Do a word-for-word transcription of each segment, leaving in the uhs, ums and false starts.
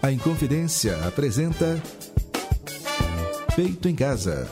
A Inconfidência apresenta Feito em Casa.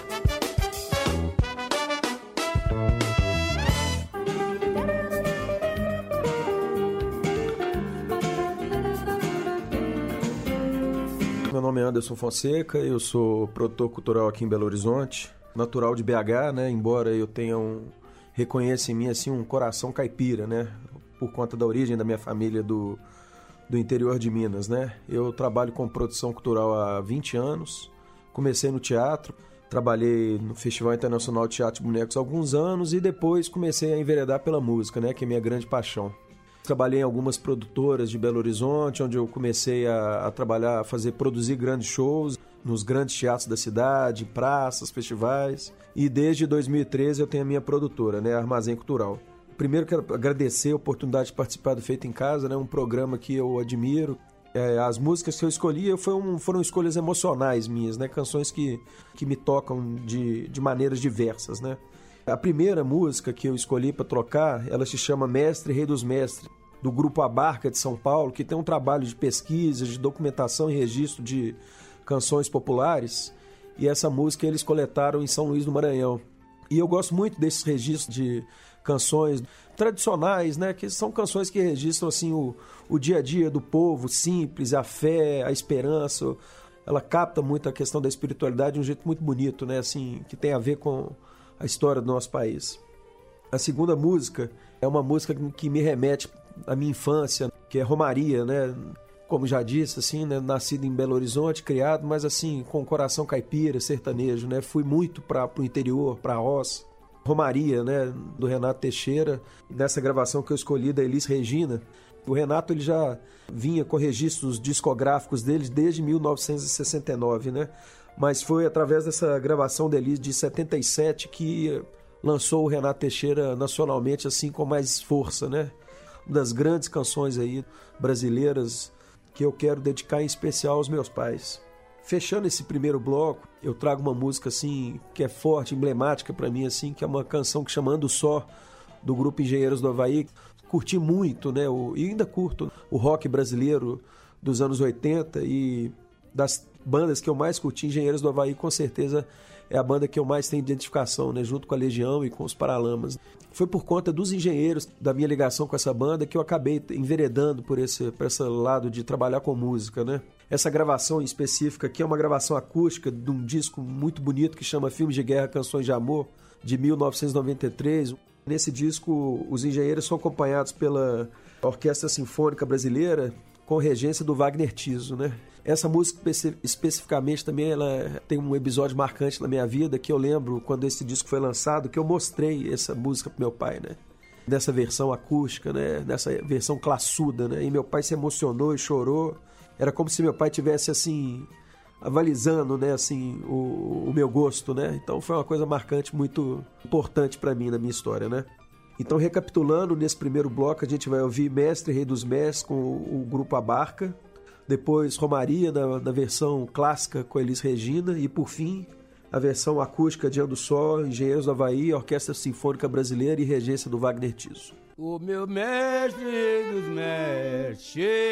Meu nome é Anderson Fonseca, eu sou produtor cultural aqui em Belo Horizonte, natural de B H, né? Embora eu tenha um, reconheça em mim assim, um coração caipira, né? Por conta da origem da minha família do, do interior de Minas, né? Eu trabalho com produção cultural há vinte anos, comecei no teatro, trabalhei no Festival Internacional de Teatro de Bonecos há alguns anos e depois comecei a enveredar pela música, né? Que é minha grande paixão. Trabalhei em algumas produtoras de Belo Horizonte, onde eu comecei a, a trabalhar, a fazer, produzir grandes shows nos grandes teatros da cidade, praças, festivais. E desde dois mil e treze eu tenho a minha produtora, né, Armazém Cultural. Primeiro quero agradecer a oportunidade de participar do Feito em Casa, né, um programa que eu admiro. É, as músicas que eu escolhi foram, foram escolhas emocionais minhas, né, canções que, que me tocam de, de maneiras diversas, né. A primeira música que eu escolhi para tocar, ela se chama Mestre Rei dos Mestres, do Grupo Abarca de São Paulo, que tem um trabalho de pesquisa, de documentação e registro de canções populares, e essa música eles coletaram em São Luís do Maranhão. E eu gosto muito desses registros de canções tradicionais, né, que são canções que registram assim, o, o dia a dia do povo, simples, a fé, a esperança. Ela capta muito a questão da espiritualidade de um jeito muito bonito, né, assim, que tem a ver com a história do nosso país. A segunda música é uma música que me remete à minha infância, que é Romaria, né? Como já disse, assim, né? Nascido em Belo Horizonte, criado, mas assim, com coração caipira, sertanejo, né? Fui muito para o interior, para a roça. Romaria, né? Do Renato Teixeira, nessa gravação que eu escolhi da Elis Regina. O Renato ele já vinha com registros discográficos dele desde mil novecentos e sessenta e nove, né? Mas foi através dessa gravação da Elis de setenta e sete que lançou o Renato Teixeira nacionalmente assim com mais força, né? Uma das grandes canções aí brasileiras que eu quero dedicar em especial aos meus pais. Fechando esse primeiro bloco, eu trago uma música assim que é forte, emblemática para mim assim, que é uma canção que chama Ando Só, do grupo Engenheiros do Havaí. Curti muito, né? O, e ainda curto o rock brasileiro dos anos oitenta, e das bandas que eu mais curti, Engenheiros do Havaí com certeza é a banda que eu mais tenho identificação, né, junto com a Legião e com os Paralamas. Foi por conta dos Engenheiros, da minha ligação com essa banda, que eu acabei enveredando por esse, por esse lado de trabalhar com música, né. Essa gravação em específica aqui é uma gravação acústica de um disco muito bonito que chama Filmes de Guerra, Canções de Amor, de mil novecentos e noventa e três. Nesse disco, os Engenheiros são acompanhados pela Orquestra Sinfônica Brasileira, com regência do Wagner Tiso, né? Essa música especificamente também ela tem um episódio marcante na minha vida, que eu lembro quando esse disco foi lançado, que eu mostrei essa música pro meu pai, né? Nessa versão acústica, né? Nessa versão classuda, né? E meu pai se emocionou e chorou. Era como se meu pai tivesse assim avalizando, né, assim, o, o meu gosto, né? Então foi uma coisa marcante, muito importante para mim na minha história, né? Então, recapitulando, nesse primeiro bloco a gente vai ouvir Mestre Rei dos Mestres com o, o grupo Abarca, depois Romaria na, na versão clássica com Elis Regina e, por fim, a versão acústica de Ando Só, Engenheiros do Havaí, Orquestra Sinfônica Brasileira e regência do Wagner Tiso. O meu mestre dos mestres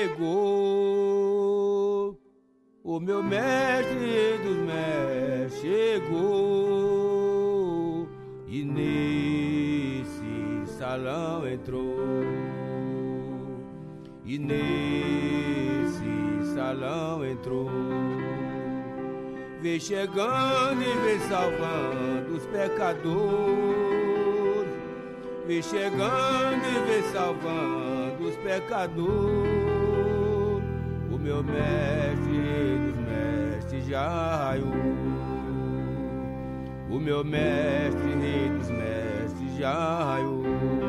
chegou, o meu mestre dos mestres chegou, e nesse salão entrou, e nesse salão entrou, vem chegando e vem salvando os pecadores, vem chegando e vem salvando os pecadores. O meu mestre dos mestres já raiou, o meu mestre rei dos mestres já raiou.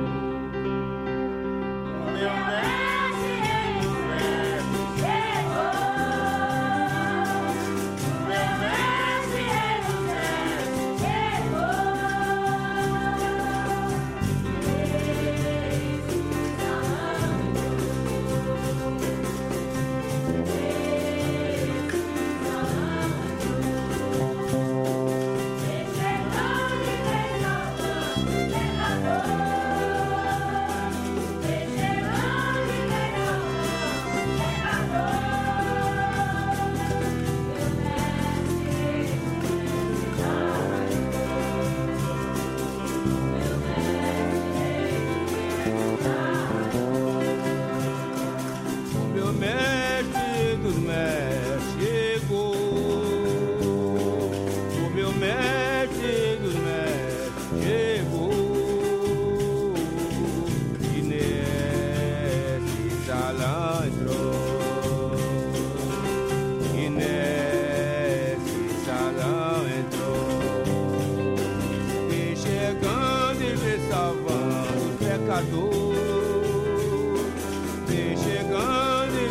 O meu mestre rei dos mestres chegou, o meu mestre rei dos mestres chegou, esse salão, esse salão, vem chegando e vem salvando os pecadores.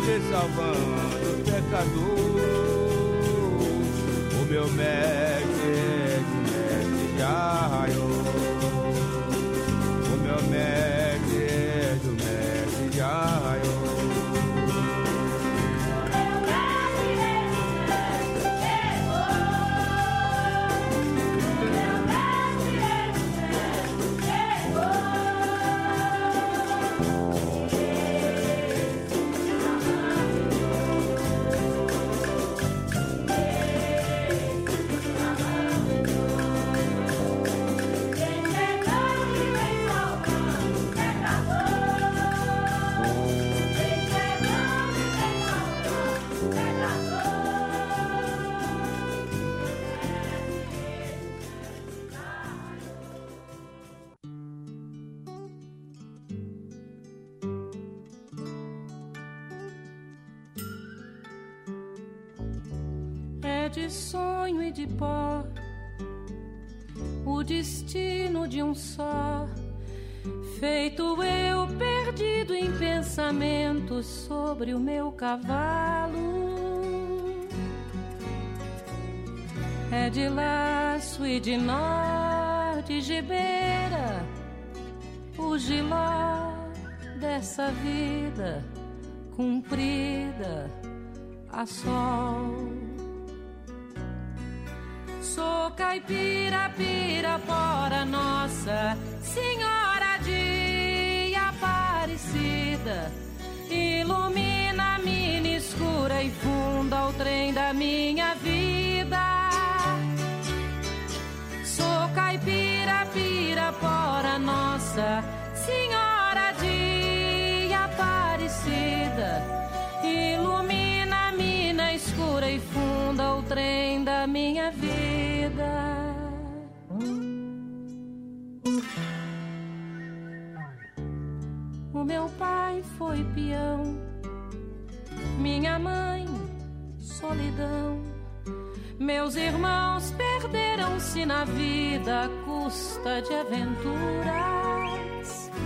você salvando o pecador. O meu mestre é de mestre de arraiol. O meu mestre é do mestre de arraiol. De sonho e de pó, o destino de um só, feito eu perdido em pensamentos sobre o meu cavalo. É de laço e de nó, de gibeira, o giló dessa vida cumprida a sol. Sou caipira, pirapora, Nossa Senhora de Aparecida. Ilumina a mina escura e funda o trem da minha vida. Sou caipira, pirapora, Nossa Senhora de Aparecida. Ilumina a mina escura e funda o trem da minha vida. O meu pai foi peão, minha mãe, solidão. Meus irmãos perderam-se na vida à custa de aventuras.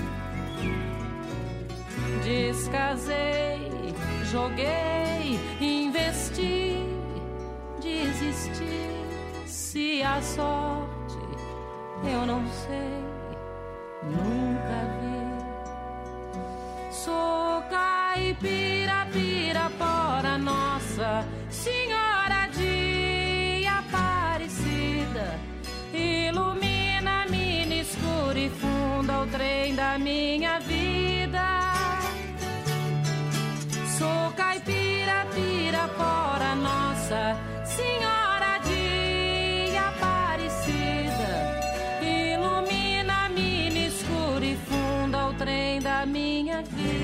Descasei, joguei, investi, desisti. Se a sorte eu não sei, nunca vi. Sou caipira, pirapora, Nossa Senhora de Aparecida. Ilumina a mina escura e funda o trem da minha vida. Sou caipira, pirapora, Nossa Senhora de Aparecida. Ilumina a mina escura e funda o trem da minha vida.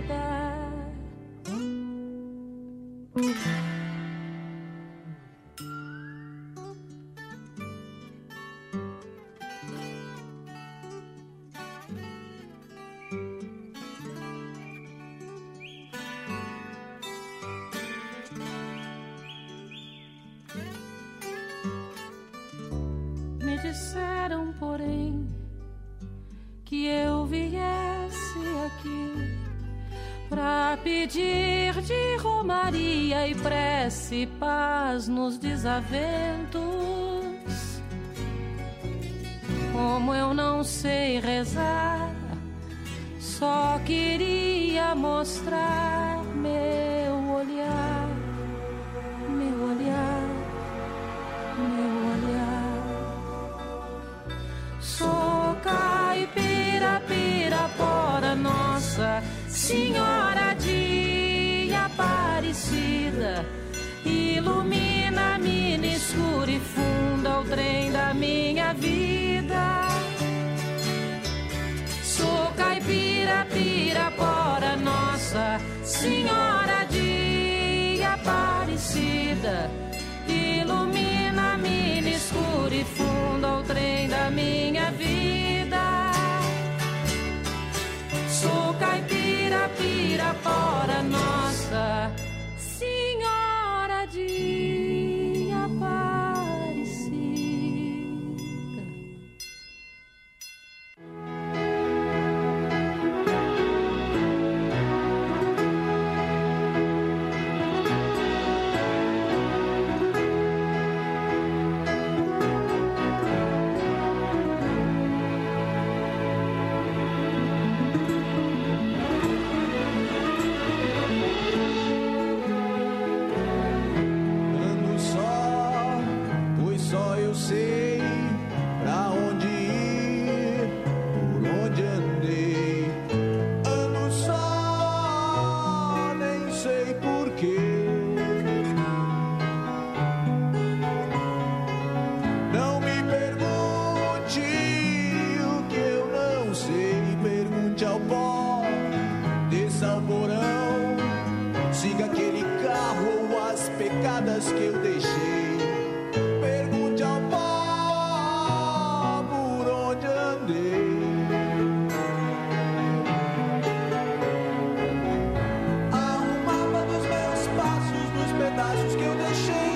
Me disseram, porém, que eu viesse aqui pra pedir de romaria e prece paz nos desaventos. Como eu não sei rezar, só queria mostrar meu olhar, meu olhar, meu olhar. Sou caipira, pirapora, Nossa Senhora de Aparecida. Ilumina a mina escura e funda o trem da minha vida. Sou caipira, pirapora, Nossa Senhora de Aparecida. Ilumina a mina escura e funda o trem da minha vida. Sou caipira, pirapora, Nossa Senhora de Aparecida. siga aquele carro ou as pecadas que eu deixei. Pergunte ao pó por onde andei. Há um mapa dos meus passos, dos pedaços que eu deixei.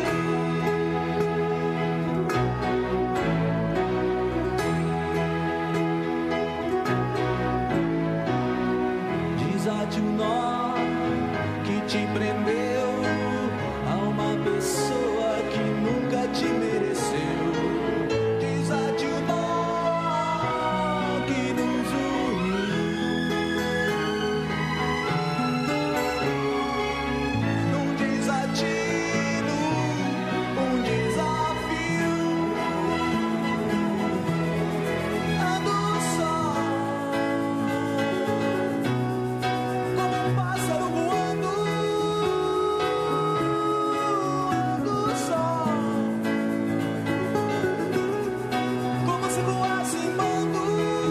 Desate o nó que te prendeu a uma pessoa que nunca te mereceu. Desate o nó que nos uniu num desatino, um desafio. Ando só como um pássaro voando. Ando só como se voasse em bando.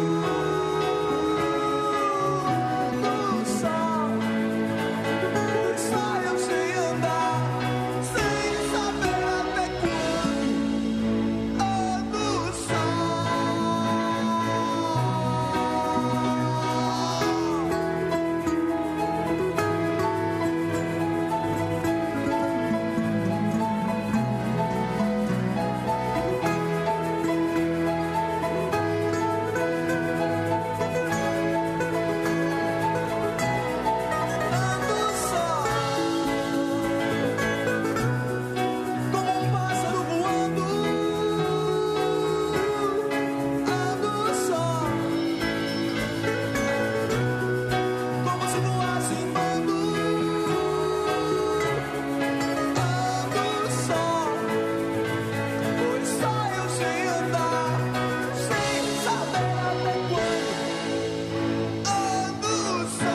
Ando só, pois só eu sei andar, sem saber até quando. Ando só. Ando só, como um pássaro voando. Ando só, como se voasse em bando. Ando só, pois só eu sei andar, sem saber até quando. Ando só.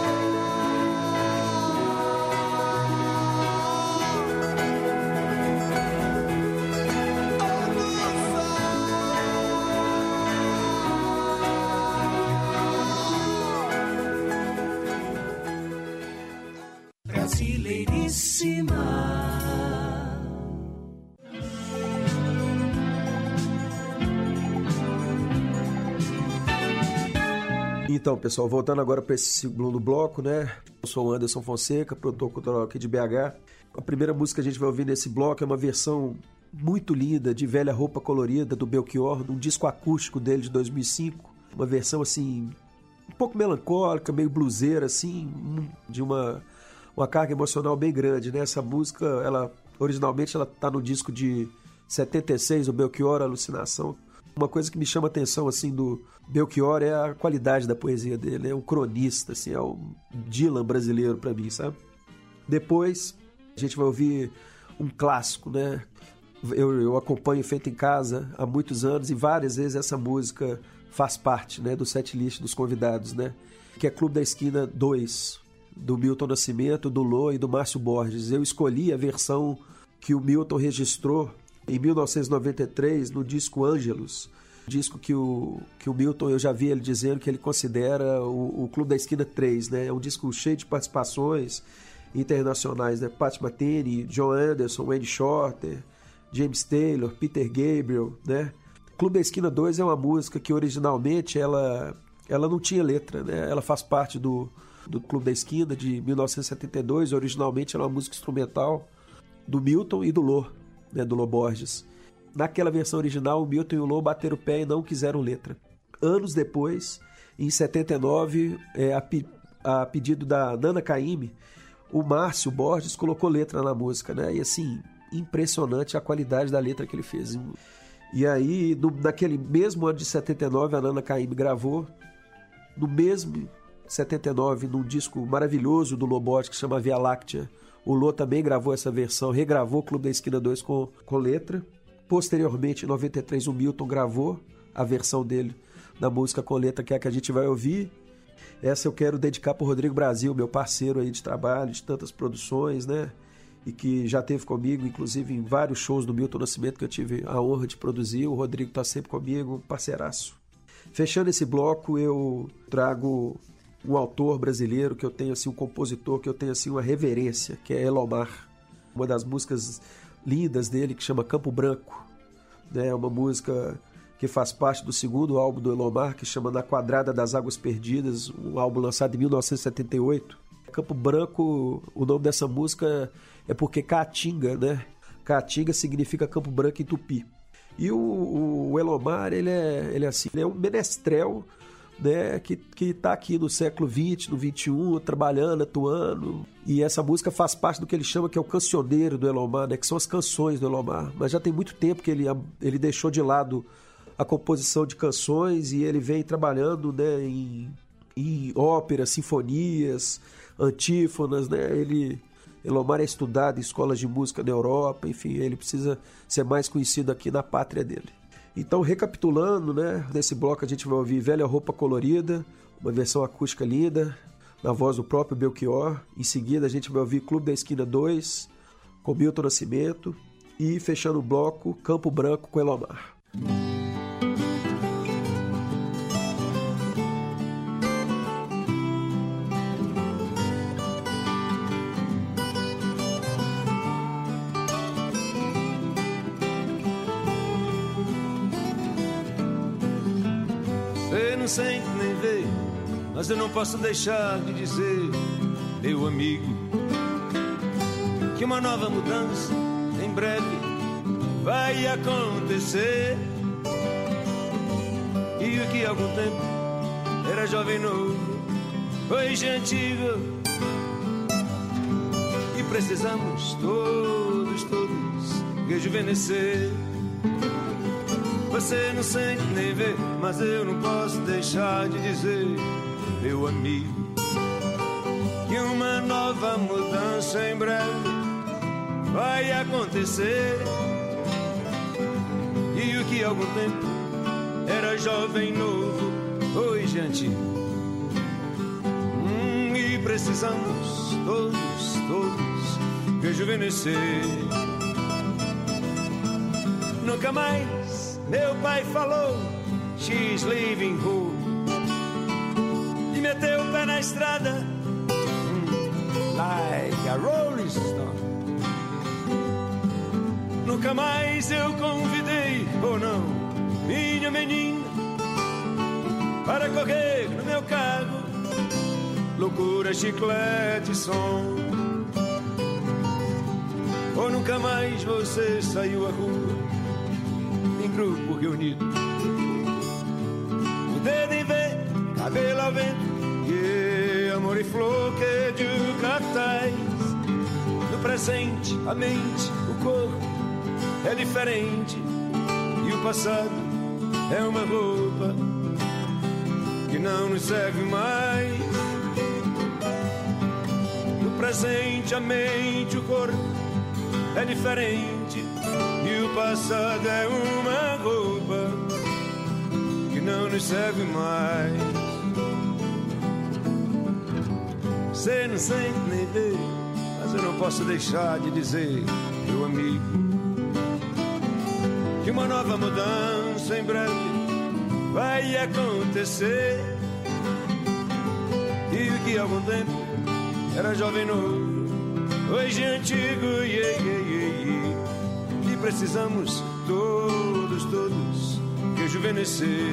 Brasileiríssima. Então, pessoal, voltando agora para esse segundo bloco, né? Eu sou o Anderson Fonseca, produtor cultural aqui de B H. A primeira música que a gente vai ouvir nesse bloco é uma versão muito linda de Velha Roupa Colorida, do Belchior, num disco acústico dele de dois mil e cinco. Uma versão, assim, um pouco melancólica, meio bluseira, assim, de uma, uma carga emocional bem grande, né? Essa música, ela, originalmente, ela tá no disco de setenta e seis, do Belchior, Alucinação. Uma coisa que me chama a atenção, assim, do Belchior é a qualidade da poesia dele. É um cronista, assim, é um Dylan brasileiro pra mim, sabe? Depois, a gente vai ouvir um clássico, né? Eu, eu acompanho Feito em Casa há muitos anos e várias vezes essa música faz parte, né, do setlist dos convidados, né? Que é Clube da Esquina dois, do Milton Nascimento, do Lô e do Márcio Borges. Eu escolhi a versão que o Milton registrou em mil novecentos e noventa e três, no disco Ângelos, disco que o, que o Milton, eu já vi ele dizendo que ele considera o, o Clube da Esquina três, né? É um disco cheio de participações internacionais, né? Pat Metheny, John Anderson, Wayne Shorter, James Taylor, Peter Gabriel, né? Clube da Esquina dois é uma música que originalmente ela, ela não tinha letra, né? Ela faz parte do, do Clube da Esquina de mil novecentos e setenta e dois, originalmente era uma música instrumental do Milton e do Lô, né, do Lô Borges. Naquela versão original, o Milton e o Lô bateram o pé e não quiseram letra. Anos depois, em setenta e nove, é, a, a pedido da Nana Caymmi, o Márcio Borges colocou letra na música, né? E assim, impressionante a qualidade da letra que ele fez. E aí, no, naquele mesmo ano de setenta e nove, a Nana Caymmi gravou, no mesmo setenta e nove, num disco maravilhoso do Lô Borges, que chama Via Láctea, o Lô também gravou essa versão, regravou o Clube da Esquina dois com, com letra. Posteriormente, em noventa e três, o Milton gravou a versão dele da música com letra, que é a que a gente vai ouvir. Essa eu quero dedicar para o Rodrigo Brasil, meu parceiro aí de trabalho, de tantas produções, né? E que já esteve comigo, inclusive, em vários shows do Milton Nascimento que eu tive a honra de produzir. O Rodrigo está sempre comigo, parceiraço. Fechando esse bloco, eu trago um autor brasileiro que eu tenho assim, um compositor que eu tenho assim uma reverência, que é Elomar. Uma das músicas lindas dele que chama Campo Branco, né? É uma música que faz parte do segundo álbum do Elomar, que chama Na Quadrada das Águas Perdidas, um álbum lançado em mil novecentos e setenta e oito. Campo Branco, o nome dessa música é porque Caatinga, né? Caatinga significa Campo Branco em Tupi. E o, o Elomar, ele é, ele é assim, ele é um menestrel, né, que que está aqui no século vinte, no vinte e um, trabalhando, atuando. E essa música faz parte do que ele chama que é o cancioneiro do Elomar, né, que são as canções do Elomar. Mas já tem muito tempo que ele, ele deixou de lado a composição de canções e ele vem trabalhando, né, em, em óperas, sinfonias, antífonas, né? Ele, Elomar é estudado em escolas de música na Europa, enfim, ele precisa ser mais conhecido aqui na pátria dele. Então, recapitulando, né, nesse bloco a gente vai ouvir Velha Roupa Colorida, uma versão acústica linda, na voz do próprio Belchior. Em seguida a gente vai ouvir Clube da Esquina dois, com Milton Nascimento. E fechando o bloco, Campo Branco com Elomar. Não sente nem vê, mas eu não posso deixar de dizer, meu amigo, que uma nova mudança em breve vai acontecer. E o que há algum tempo era jovem novo, hoje é antigo, e precisamos todos, todos rejuvenescer. Você não sente nem vê, mas eu não posso deixar de dizer, meu amigo, que uma nova mudança em breve vai acontecer. E o que há algum tempo era jovem novo, hoje é antigo, hum, e precisamos todos, todos rejuvenescer. Nunca mais meu pai falou, she's leaving home, e meteu o pé na estrada, like a rolling stone. Nunca mais eu convidei, ou não, minha menina, para correr no meu carro, loucura, chiclete e som. Ou nunca mais você saiu à rua, grupo reunido, o dedo em ver, cabelo ao vento, e amor e flor que de cartaz. No presente, a mente, o corpo é diferente, e o passado é uma roupa que não nos serve mais. No presente, a mente, o corpo é diferente, e o passado é uma roupa que não nos serve mais. Você não sente nem vê, mas eu não posso deixar de dizer, meu amigo, que uma nova mudança em breve vai acontecer. E o que há algum tempo era jovem novo, hoje é antigo, yeah, yeah, yeah, yeah. E precisamos todos, todos rejuvenescer.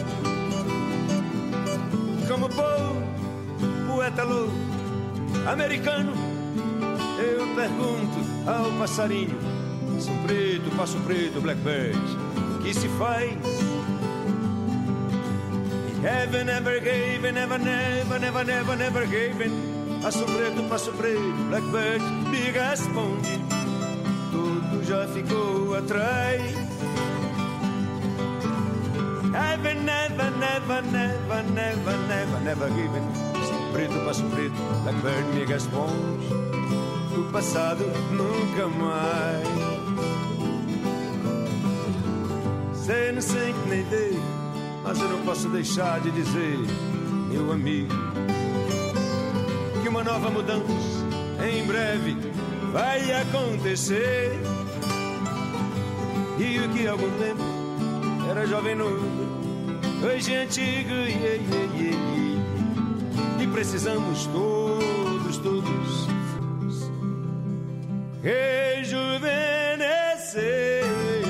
Como povo, poeta louco, americano, eu pergunto ao passarinho, passo preto, passo preto, blackbird, o que se faz? Heaven never gave, never, never, never, never, never gave. Passo preto, passo preto, blackbird, me responde, tudo já ficou atrás. Heaven never, never, never, never, never, never given. Passo preto, passo preto, blackbird, me responde, o passado nunca mais. Cê não sente nem vê, mas eu não posso deixar de dizer, meu amigo, que uma nova mudança em breve vai acontecer. E o que há algum tempo era jovem novo, hoje é antigo, yeah, yeah, yeah, yeah. E precisamos todos, todos rejuvenescer.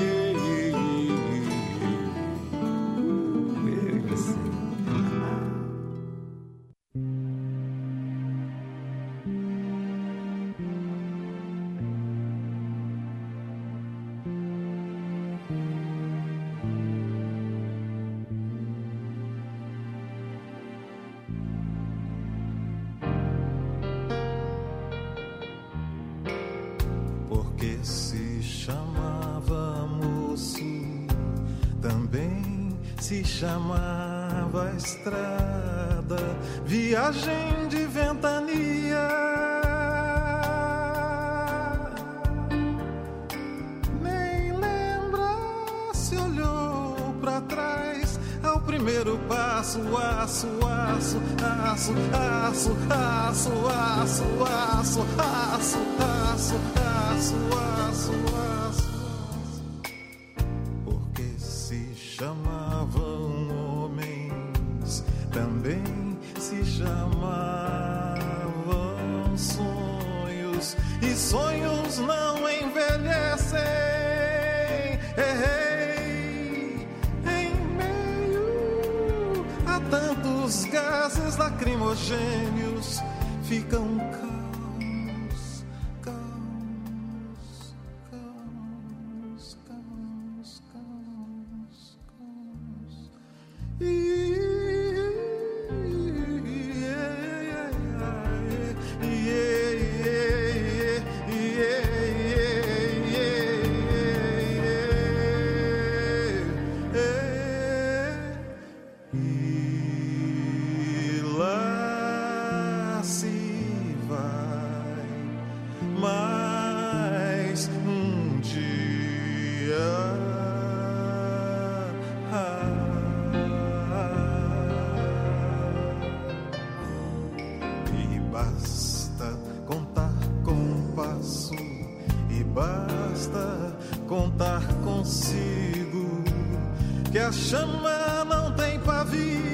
Se chamava estrada, viagem de ventania. Nem lembra se olhou pra trás ao primeiro passo, aço, aço, aço, aço, aço, aço, aço, aço, aço, aço, aço, aço. Porque se chamavam homens, também se chamavam sonhos, e sonhos não envelhecem. Errei em meio a tantos gases lacrimogêneos, ficam calmos, calmos, calmos, calmos, calmos, calmos. E lá se vai mais um dia. E basta contar com um passo, e basta contar consigo, que a chama não tem pavio.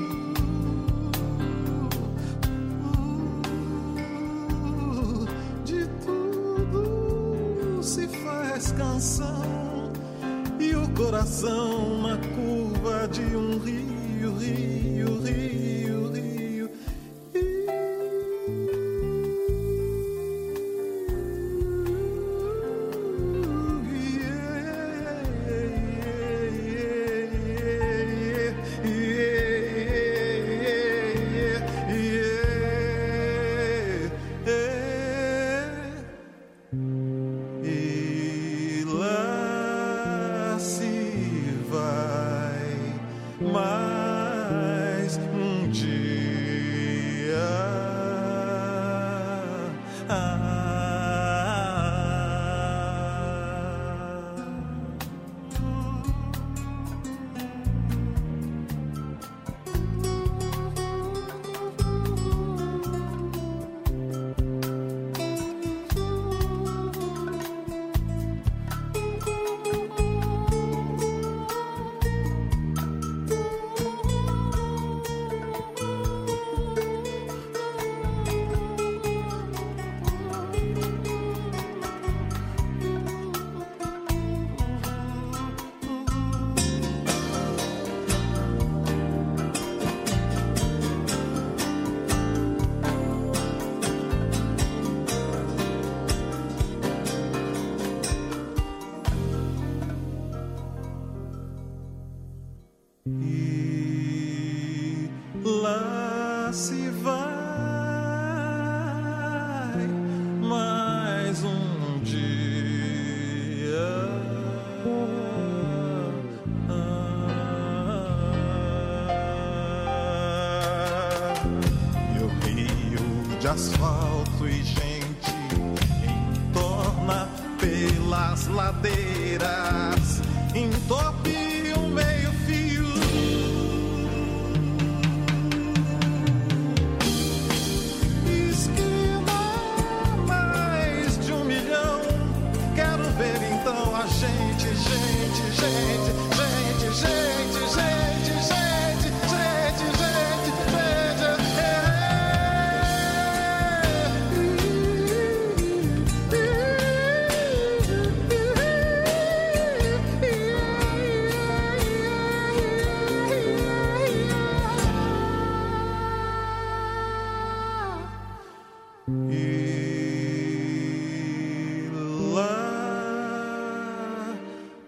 De tudo se faz canção, e o coração na curva de um rio, rio, rio, rio. E lá se vai mais um dia. Ah. E lá se vai mais um dia. Ah, e o rio de asfalto e gente entorna pelas ladeiras, entope um meio fio. Esquina mais de um milhão. Quero ver então a gente, gente, gente, gente, gente, gente, gente, gente, gente, gente, gente.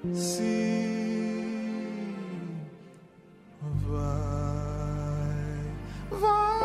se vai, vai.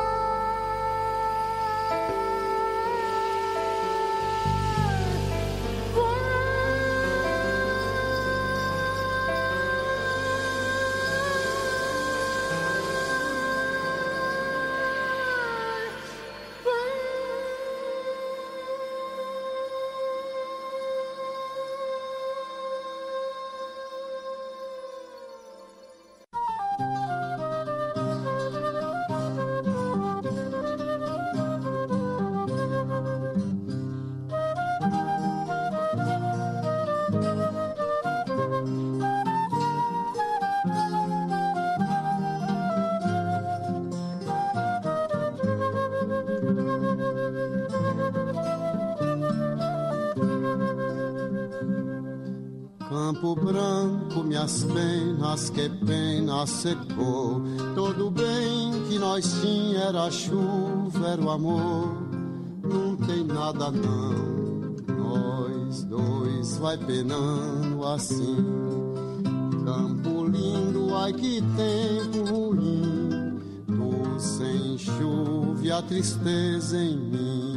Campo branco, minhas penas, que pena secou. Todo bem que nós tinha era chuva, era o amor. Não tem nada não, nós dois vai penando assim. Campo lindo, ai que tempo ruim. Tu sem chuva e a tristeza em mim.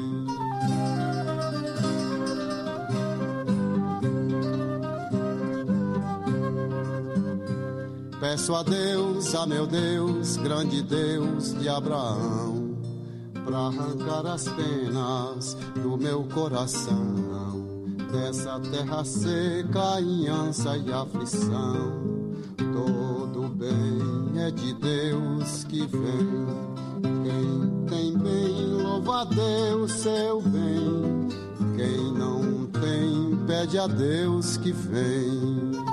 Peço a Deus, a meu Deus, grande Deus de Abraão, pra arrancar as penas do meu coração, dessa terra seca em ânsia e aflição. Todo bem é de Deus que vem, quem tem bem louva a Deus seu bem, quem não tem pede a Deus que vem.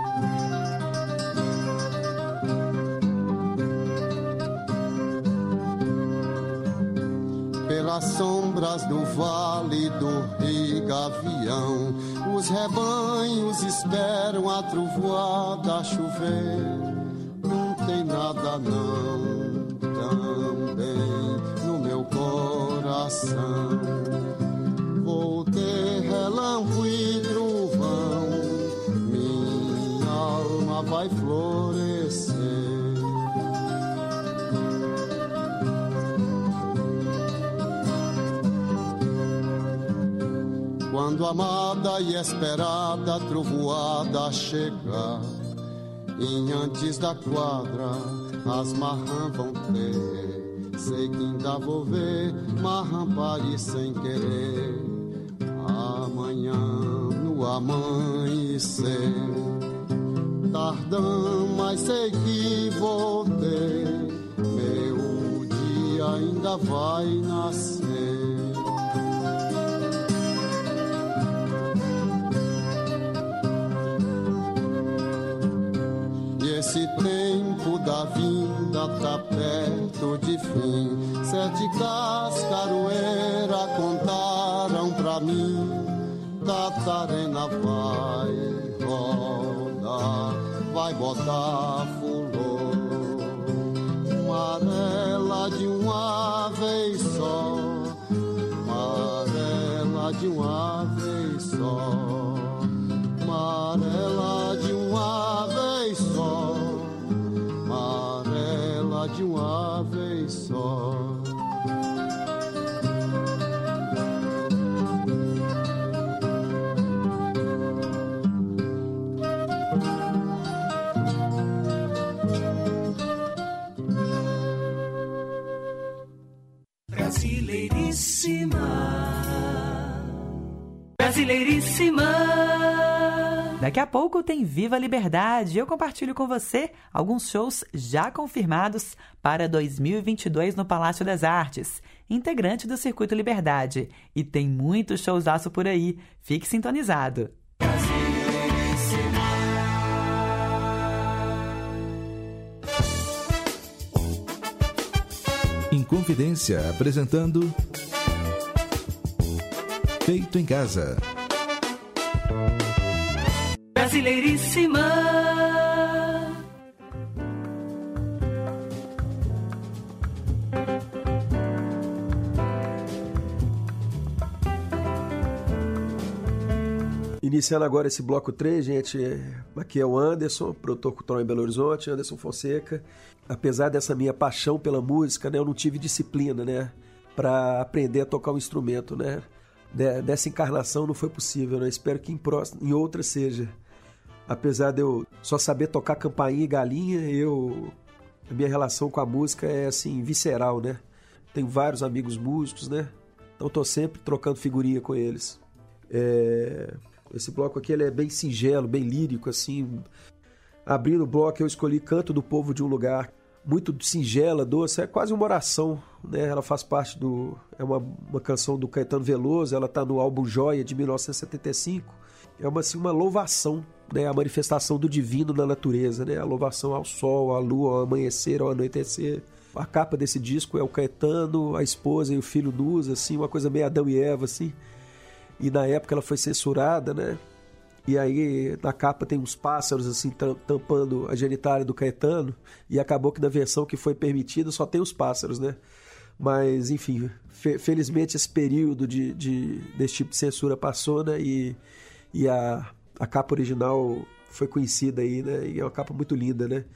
Pelas sombras do vale do rio Gavião, os rebanhos esperam a trovoada chover. Não tem nada não, também no meu coração. Vou ter relâmpago e trovão, minha alma vai florescer. Quando amada e esperada trovoada chegar, e antes da quadra as marrãs vão ter. Sei que ainda vou ver marrã parir sem querer, amanhã no amanhecer. Tardão, mas sei que vou ter, meu dia ainda vai nascer. Esse tempo da vinda tá perto de fim. Sete cascaroeiras contaram pra mim, Tatarena vai rodar, vai botar fulô, amarela de uma vez só, amarela de uma vez só, amarela de uma vez só, amarela de uma vez só. Brasileiríssima, Brasileiríssima. Daqui a pouco tem Viva a Liberdade. Eu compartilho com você alguns shows já confirmados para dois mil e vinte e dois no Palácio das Artes, integrante do Circuito Liberdade. E tem muito showzaço por aí. Fique sintonizado. Inconfidência apresentando Feito em Casa. Brasileiríssima. Iniciando agora esse bloco três, gente, aqui é o Anderson, produtor cultural em Belo Horizonte, Anderson Fonseca. Apesar dessa minha paixão pela música, né, eu não tive disciplina, né, para aprender a tocar um instrumento, né. Dessa encarnação não foi possível, né, espero que em, próxima, em outra seja. Apesar de eu só saber tocar campainha e galinha, eu, a minha relação com a música é assim, visceral, né. Tenho vários amigos músicos, né, então estou sempre trocando figurinha com eles. É... Esse bloco aqui ele é bem singelo, bem lírico, assim. Abrindo o bloco eu escolhi Canto do Povo de um Lugar, muito singela, doce, é quase uma oração, né? Ela faz parte do... é uma, uma canção do Caetano Veloso, ela está no álbum Joia, de mil novecentos e setenta e cinco. É uma, assim, uma louvação, né? A manifestação do divino na natureza, né? A louvação ao sol, à lua, ao amanhecer, ao anoitecer. A capa desse disco é o Caetano, a esposa e o filho nus, assim, uma coisa meio Adão e Eva, assim. E na época ela foi censurada, né? E aí na capa tem uns pássaros assim tampando a genitália do Caetano. E acabou que na versão que foi permitida só tem os pássaros, né? Mas enfim, fe- felizmente esse período de, de, desse tipo de censura passou, né? E, e a, a capa original foi conhecida aí, né? E é uma capa muito linda, né?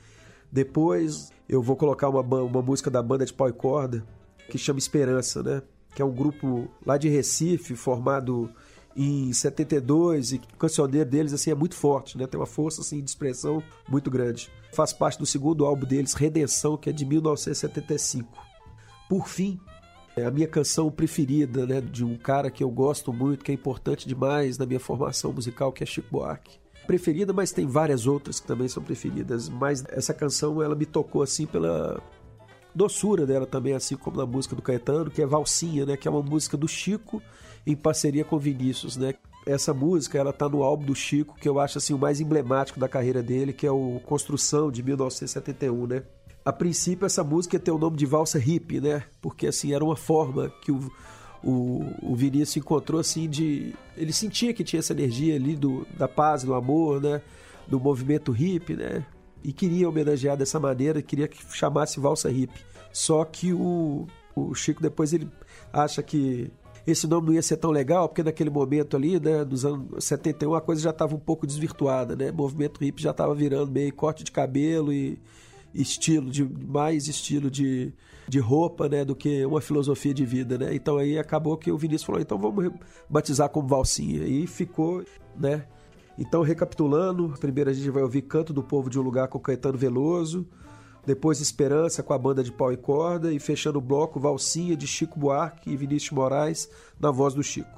Depois eu vou colocar uma, uma música da banda de pau e corda que chama Esperança, né? Que é um grupo lá de Recife, formado em setenta e dois, e o cancioneiro deles assim, é muito forte, né? Tem uma força assim, de expressão muito grande. Faz parte do segundo álbum deles, Redenção, que é de mil novecentos e setenta e cinco. Por fim, é a minha canção preferida, né? De um cara que eu gosto muito, que é importante demais na minha formação musical, que é Chico Buarque. Preferida, mas tem várias outras que também são preferidas. Mas essa canção, ela me tocou assim pela... doçura dela também, assim como na música do Caetano, que é Valsinha, né? Que é uma música do Chico em parceria com Vinícius, né? Essa música, ela tá no álbum do Chico, que eu acho assim o mais emblemático da carreira dele, que é o Construção, de mil novecentos e setenta e um, né? A princípio, essa música ia ter o nome de valsa hippie, né? Porque assim, era uma forma que o, o, o Vinícius encontrou assim de... Ele sentia que tinha essa energia ali do, da paz, do amor, né? Do movimento hippie, né? E queria homenagear dessa maneira, queria que chamasse valsa hippie. Só que o, o Chico depois ele acha que esse nome não ia ser tão legal, porque naquele momento ali, né, nos anos setenta e um, a coisa já estava um pouco desvirtuada, né? O movimento hippie já estava virando meio corte de cabelo e estilo, de, mais estilo de, de roupa, né, do que uma filosofia de vida, né? Então aí acabou que o Vinícius falou, então vamos batizar como Valsinha. E ficou, né? Então, recapitulando, primeiro a gente vai ouvir Canto do Povo de um Lugar com Caetano Veloso, depois Esperança com a banda de pau e corda, e fechando o bloco Valsinha de Chico Buarque e Vinícius Moraes na voz do Chico.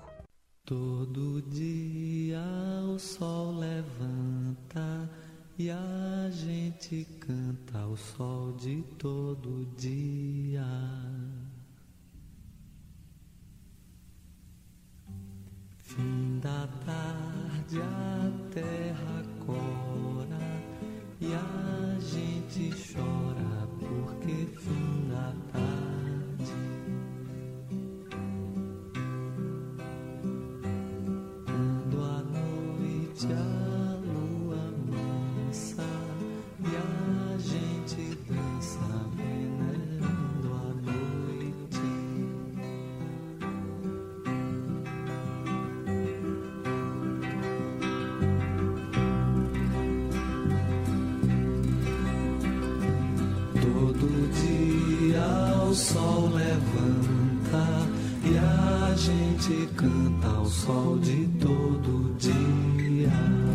Todo dia o sol levanta e a gente canta ao sol de todo dia. Fim da tarde a terra cora e a gente chora porque fim da tarde. Quando a noite a lua mansa e a gente dança venerando a noite. Todo dia o sol levanta e a gente canta ao sol de todo dia.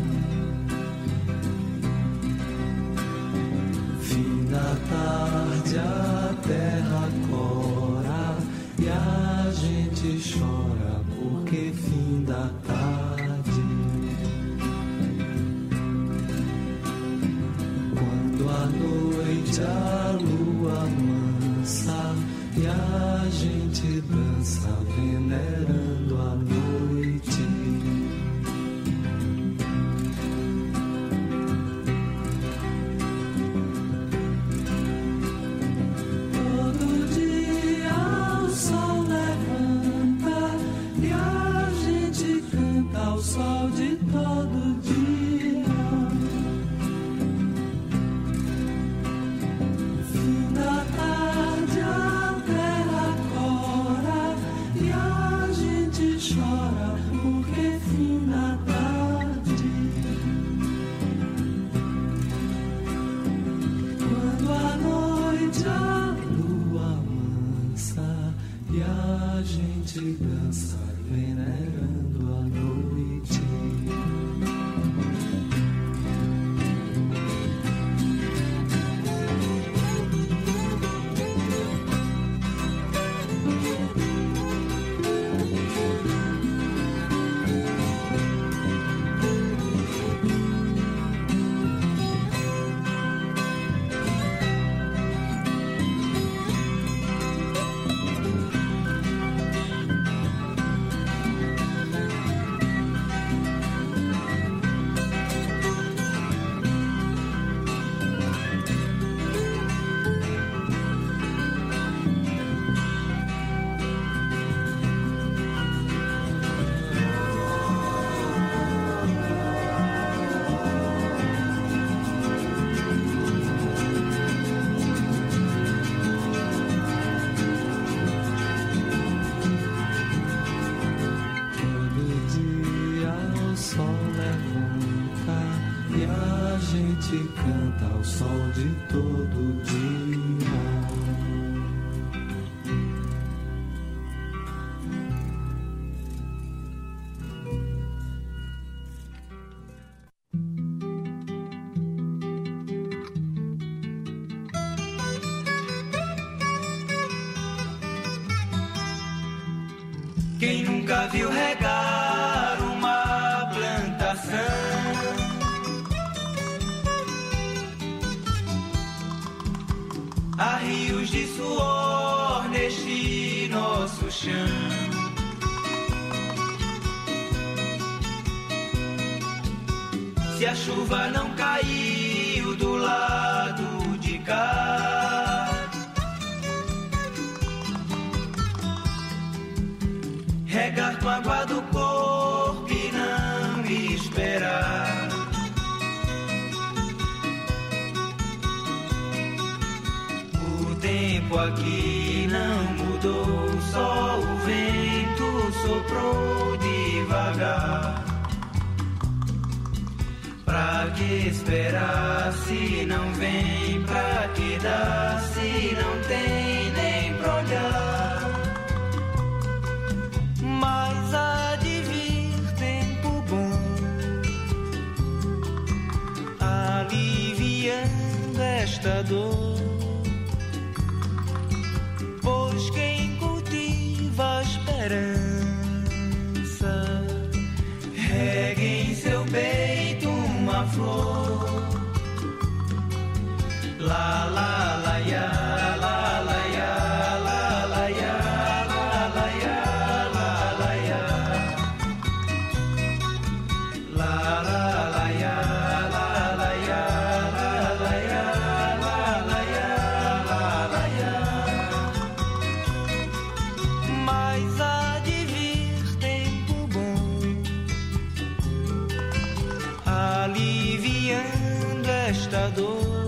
Fim da tarde a terra cora e a gente chora porque fim da tarde. Quando a noite a lua mansa e a gente dança venerando a noite. Todo dia o sol levanta e a gente canta ao sol de todo dia. Fim da tarde a terra cora e a gente chora porque fim da tarde. a gente canta ao sol de todo dia. Quem nunca viu regar uma plantação? Há rios de suor neste nosso chão. Se a chuva não caiu do lado de cá, regar com água do corpo e não esperar. O tempo aqui não mudou, só o vento soprou devagar. Pra que esperar se não vem? Pra que dar se não tem nem pra olhar? Mas há de vir tempo bom, aliviando esta dor. Pois quem cultiva a esperança, rega em seu peito uma flor. Lá, lá, lá, ya, lá, lá, ya, lá, lá, ya, lá, lá, ya. Mas há de vir tempo bom, aliviando esta dor.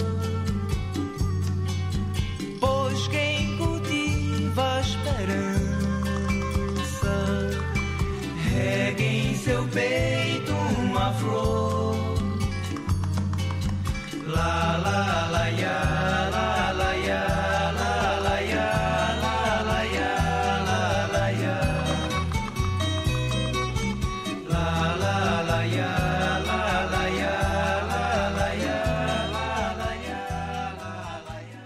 Pois quem cultiva a esperança, rega em seu peito uma flor. Lá, lá, lá, ya, lá, lá, ya, lá, lá, ya, lá, lá, ya, lá, lá, ya. Lá, lá, lá, ya, lá, lá, ya, lá, lá, ya, lá, lá, ya, lá, lá, ya.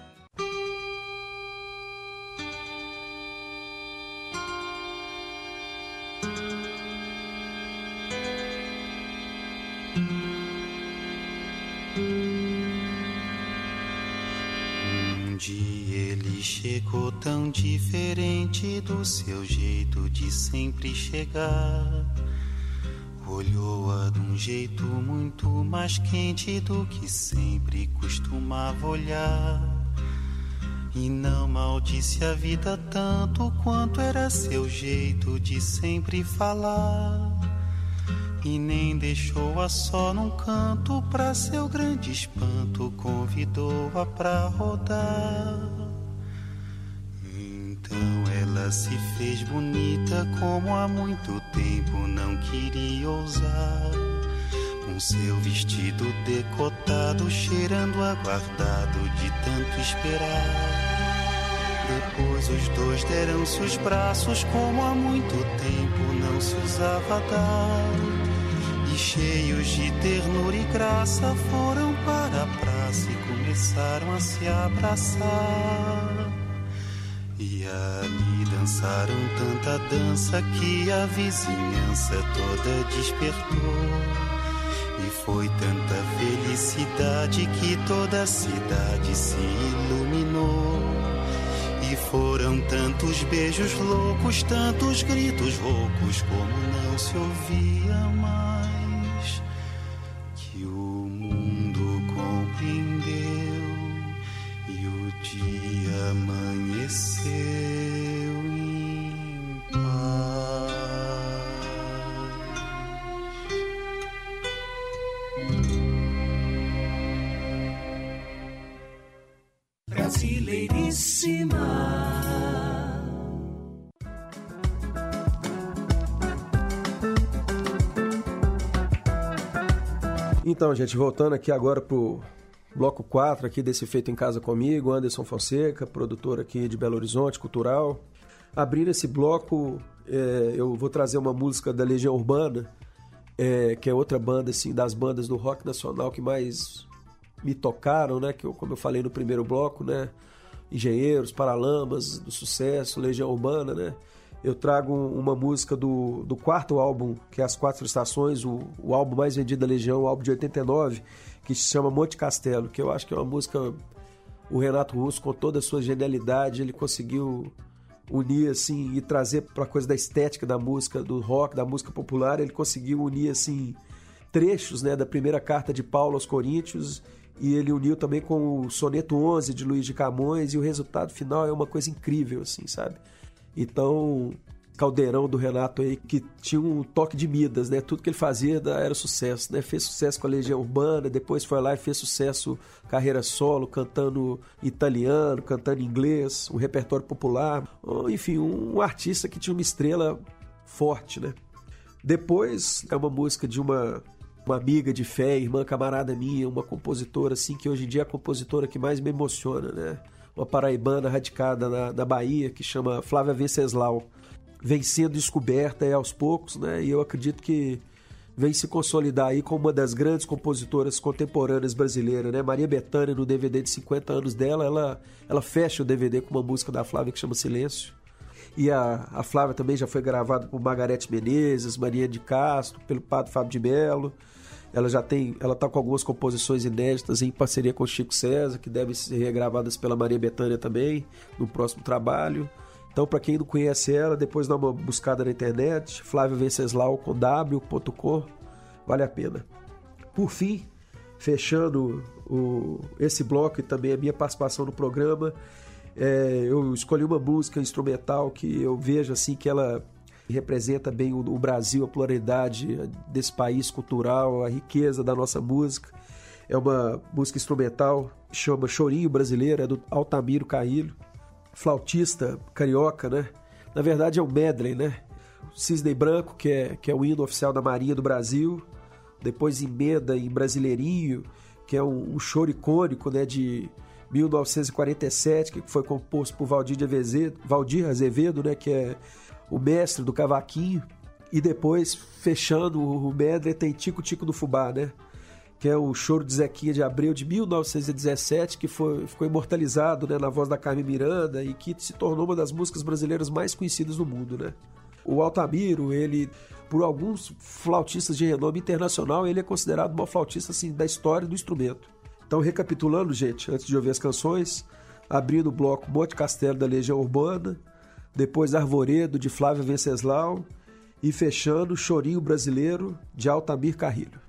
Um dia ele chegou tão diferente do seu jeito de sempre chegar. Olhou-a de um jeito muito mais quente do que sempre costumava olhar. E não maldisse a vida tanto quanto era seu jeito de sempre falar. E nem deixou-a só num canto, pra seu grande espanto convidou-a pra rodar. Então ela se fez bonita como há muito tempo não queria ousar, com seu vestido decotado cheirando aguardado de tanto esperar. Depois os dois deram-se os braços como há muito tempo não se usava dar, e cheios de ternura e graça foram para a praça e começaram a se abraçar. E ali dançaram tanta dança que a vizinhança toda despertou. E foi tanta felicidade que toda a cidade se iluminou. E foram tantos beijos loucos, tantos gritos roucos, como não se ouvia mais, que o mundo compreendeu e o dia amanheceu em paz. Brasileiríssima. Então, gente, voltando aqui agora pro bloco quatro aqui desse Feito em Casa comigo, Anderson Fonseca, produtor aqui de Belo Horizonte, cultural. Abrindo esse bloco, é, eu vou trazer uma música da Legião Urbana, é, que é outra banda, assim, das bandas do rock nacional que mais me tocaram, né? Que eu, como eu falei no primeiro bloco, né? Engenheiros, Paralamas, do Sucesso, Legião Urbana, né? Eu trago uma música do, do quarto álbum, que é As Quatro Estações, o, o álbum mais vendido da Legião, o álbum de oitenta e nove, que se chama Monte Castelo, que eu acho que é uma música... O Renato Russo, com toda a sua genialidade, ele conseguiu unir, assim, e trazer para a coisa da estética da música, do rock, da música popular, ele conseguiu unir, assim, trechos, né, da primeira carta de Paulo aos Coríntios, e ele uniu também com o Soneto onze de Luiz de Camões, e o resultado final é uma coisa incrível, assim, sabe? Então, Caldeirão do Renato aí, que tinha um toque de Midas, né? Tudo que ele fazia era sucesso, né? Fez sucesso com a Legião Urbana, depois foi lá e fez sucesso carreira solo, cantando italiano, cantando inglês, um repertório popular. Enfim, um artista que tinha uma estrela forte, né? Depois, é uma música de uma, uma amiga de fé, irmã camarada minha, uma compositora, assim, que hoje em dia é a compositora que mais me emociona, né? Uma paraibana radicada na, na Bahia, que chama Flávia Venceslau. Vem sendo descoberta aí aos poucos, né? E eu acredito que vem se consolidar aí como uma das grandes compositoras contemporâneas brasileiras, né? Maria Bethânia, no D V D de cinquenta anos dela, ela, ela fecha o D V D com uma música da Flávia que chama Silêncio. E a, a Flávia também já foi gravada por Margarete Menezes, Maria de Castro, pelo Padre Fábio de Mello. Ela já tem, ela tá com algumas composições inéditas em parceria com o Chico César, que devem ser regravadas pela Maria Bethânia também, no próximo trabalho. Então, para quem não conhece ela, depois dá uma buscada na internet, Flávia Venceslau com w ponto com, vale a pena. Por fim, fechando o, esse bloco e também a minha participação no programa, é, eu escolhi uma música instrumental que eu vejo assim que ela representa bem o, o Brasil, a pluralidade desse país cultural, a riqueza da nossa música. É uma música instrumental, chama Chorinho Brasileiro, é do Altamiro Carrilho, flautista carioca, né? Na verdade é um medley, né? Cisne Branco, que é, que é o hino oficial da Marinha do Brasil, depois emenda em Brasileirinho, que é um, um choro icônico, né, de mil novecentos e quarenta e sete, que foi composto por Valdir de Azevedo, Valdir Azevedo, né, que é o mestre do cavaquinho. E depois, fechando o medley, tem Tico Tico do Fubá, né, que é o choro de Zequinha de Abreu de mil novecentos e dezessete, que foi, ficou imortalizado, né, na voz da Carmen Miranda e que se tornou uma das músicas brasileiras mais conhecidas no mundo, né. O Altamiro, ele, por alguns flautistas de renome internacional, ele é considerado o maior flautista assim, da história do instrumento. Então, recapitulando, gente, antes de ouvir as canções, abrindo o bloco Monte Castelo da Legião Urbana, depois Arvoredo de Flávia Venceslau e fechando Chorinho Brasileiro de Altamir Carrilho.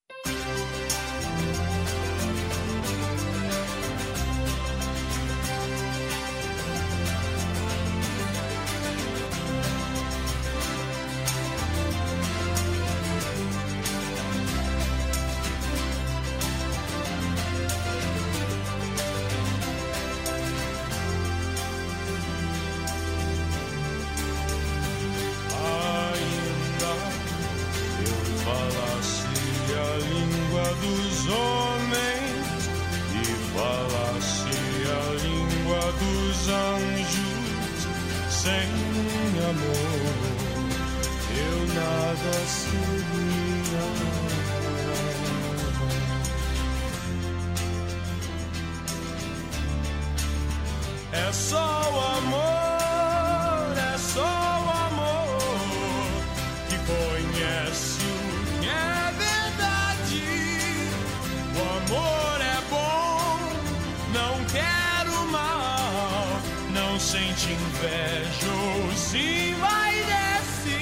É só o amor, é só o amor que conhece o que é verdade. O amor é bom, não quer o mal, não sente inveja ou se envaidece.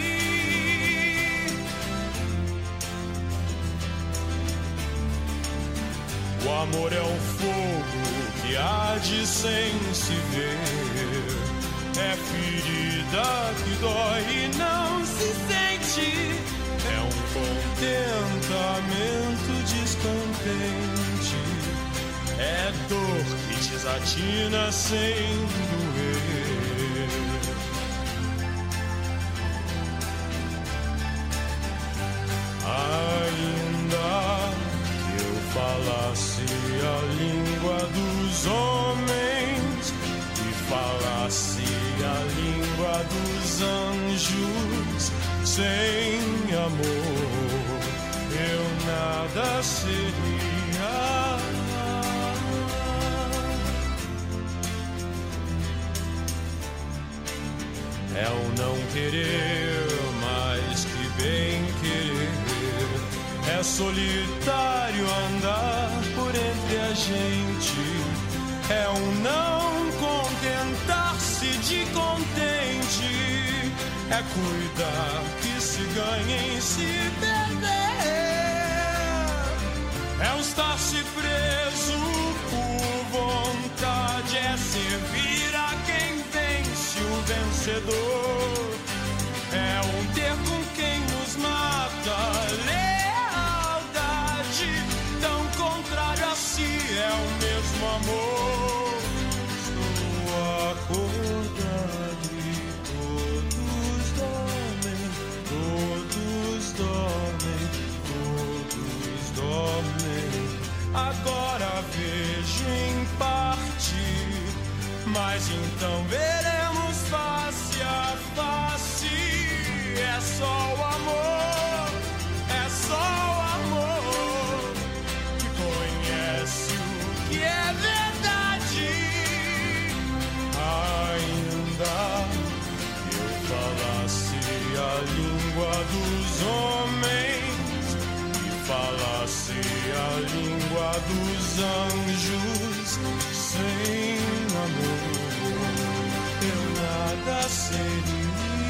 O amor é um fogo que arde sem se ver, é ferida que dói e não se sente, é um contentamento descontente, é dor que desatina sem doer. Ainda Sem amor eu nada seria. É o não querer mais que bem querer. É solitário andar por entre a gente. É o não contentar-se de contente. É cuidar que se ganha em se perder. É o estar-se preso por vontade. É servir a quem vence o vencedor. É um ter com quem nos mata. Lealdade tão contrário a si. É o mesmo amor. Estou acordado e todos dormem. Todos dormem. Todos dormem. Agora vejo em parte. Mas então veremos face a face. É só o amor, é só o amor que conhece o que é verdade. Ainda que eu falasse a língua dos homens e falasse a língua dos anjos, sem amor eu nada seria.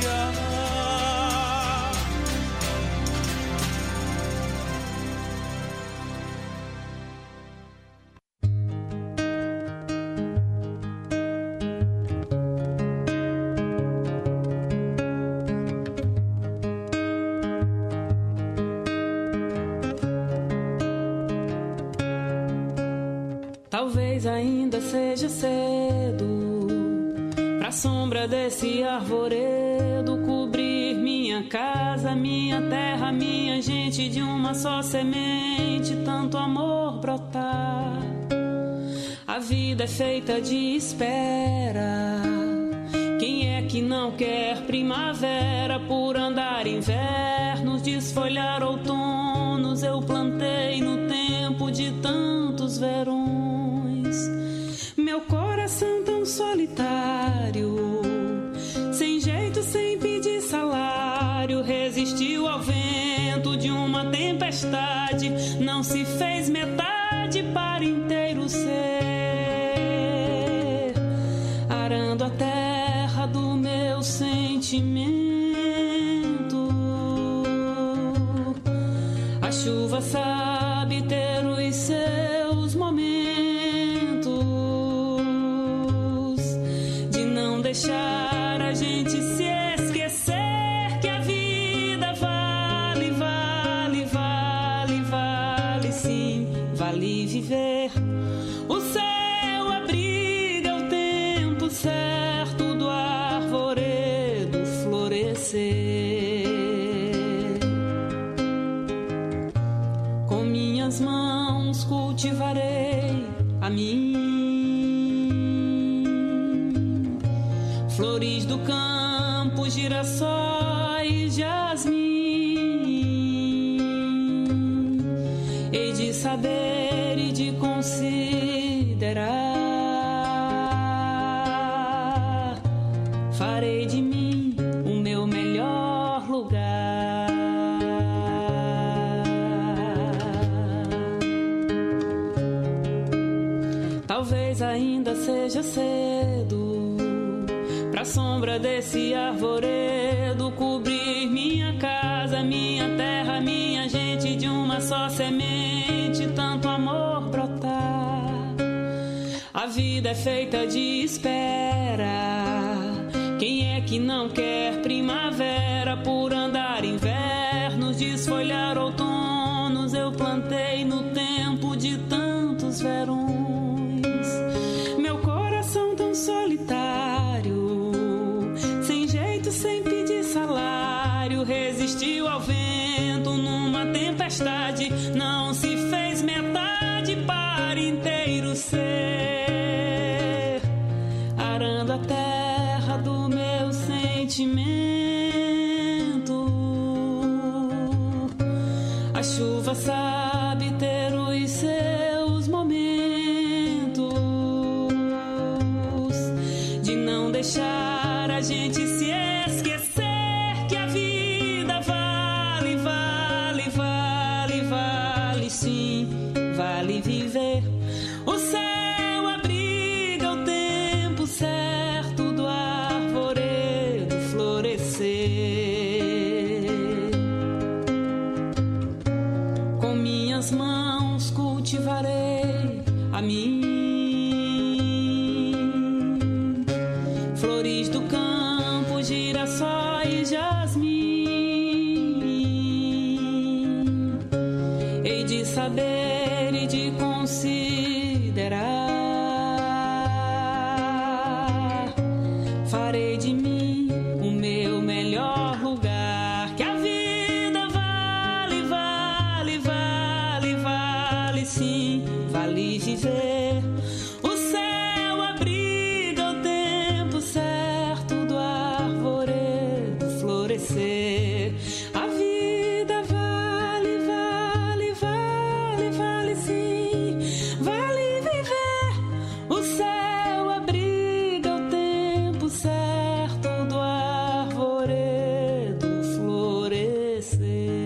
Talvez ainda seja cedo pra sombra desse arvoredo cobrir minha casa, minha terra, minha gente, de uma só semente, tanto amor brotar. A vida é feita de espera. Quem é que não quer primavera por andar invernos, desfolhar outonos? Eu plantei no tempo de tantos verões. Meu coração tão solitário, sem jeito, sem pedir salário, resistiu ao vento de uma tempestade, não se fez metade para inteiro ser, arando a terra do meu sentimento. A chuva sabe ter os seus momentos de não deixar a gente se esquecer que a vida vale, vale, vale, vale sim, vale viver. O céu abriga o tempo certo do arvoredo florescer. Com minhas mãos cultivarei a mim flores do campo, girassóis, jasmim. Hei de saber e de considerar. Farei de mim o meu melhor lugar. Talvez ainda seja cedo pra sombra desse arvoredo cobrir minha casa, minha terra, minha gente, de uma só semente, tanto amor brotar. A vida é feita de espera. Quem é que não quer primavera por andar invernos, desfolhar outonos? Eu plantei no tempo de tantos verões. Meu coração tão solitário, sem jeito, sem pedir salário, resistiu ao vento numa tempestade, não se fez metade para inteiro ser, arando a terra do meu sentimento. chuva sabe ter os seus momentos de não deixar a gente se esquecer que a vida vale, vale, vale, vale sim, vale viver. O céu abriga o tempo certo do arvoredo florescer. Com minhas mãos cultivarei a mim flores do campo, girassóis, jasmim. Hei de saber e de considerar. Farei de mim o meu melhor lugar. Que a vida vale, vale, vale, vale sim, vale viver. O céu abriga o tempo certo do arvoredo florescer. A vida vale, vale, vale, vale sim, vale viver. O céu abriga o tempo certo do arvoredo florescer.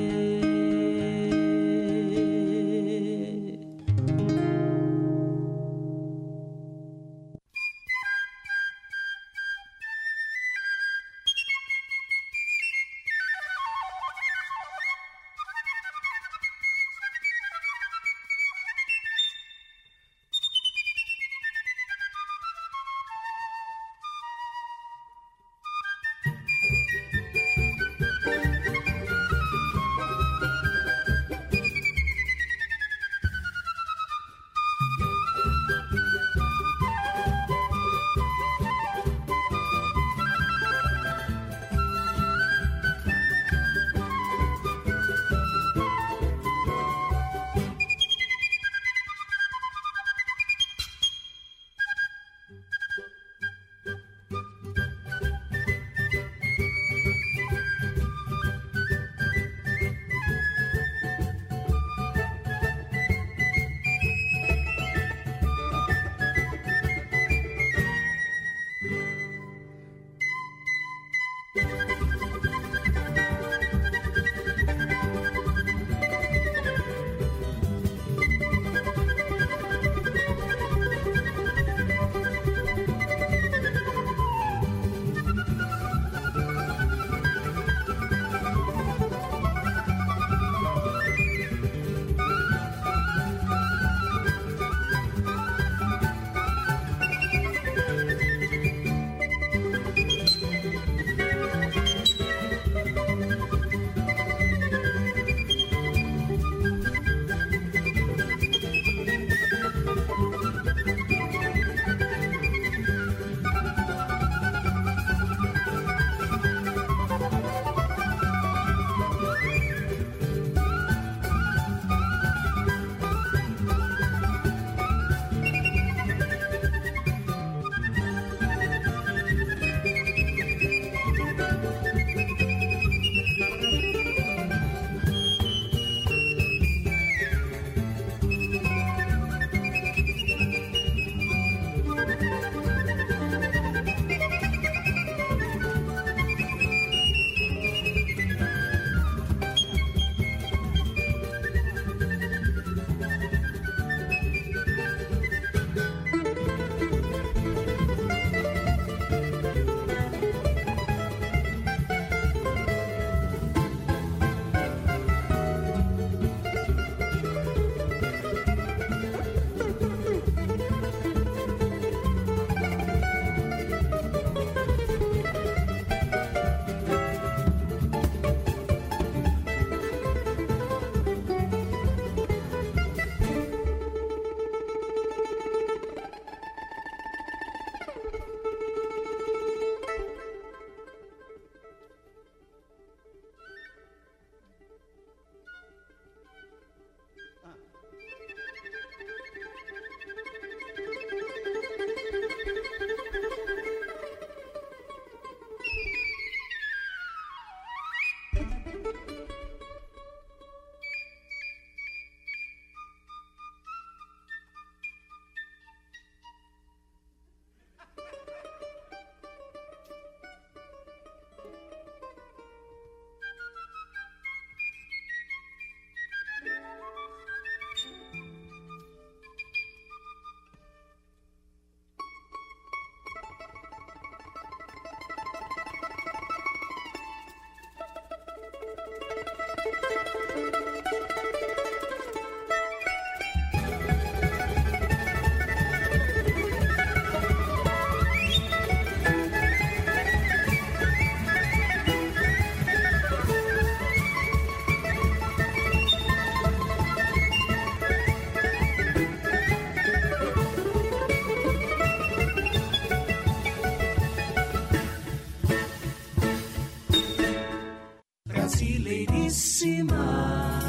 Belíssima.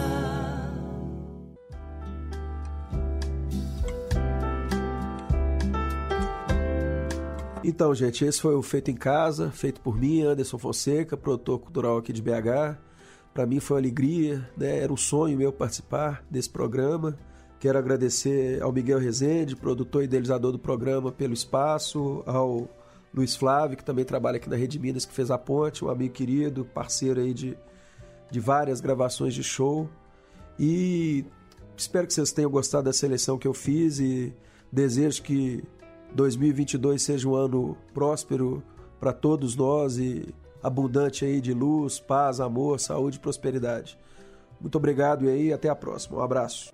Então, gente, esse foi o Feito em Casa, feito por mim, Anderson Fonseca, produtor cultural aqui de B H. Para mim foi uma alegria, né? Era um sonho meu participar desse programa. Quero agradecer ao Miguel Rezende, produtor e idealizador do programa, pelo espaço, ao Luiz Flávio, que também trabalha aqui na Rede Minas, que fez a ponte, um amigo querido, parceiro aí de, de várias gravações de show. E espero que vocês tenham gostado da seleção que eu fiz e desejo que dois mil e vinte e dois seja um ano próspero para todos nós e abundante aí de luz, paz, amor, saúde e prosperidade. Muito obrigado e aí até a próxima. Um abraço.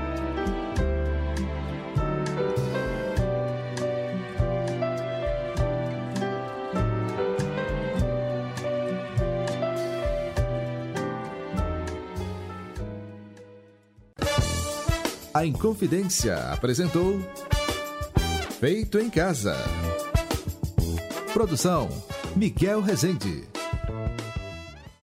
A Inconfidência apresentou Feito em Casa. Produção Miguel Rezende.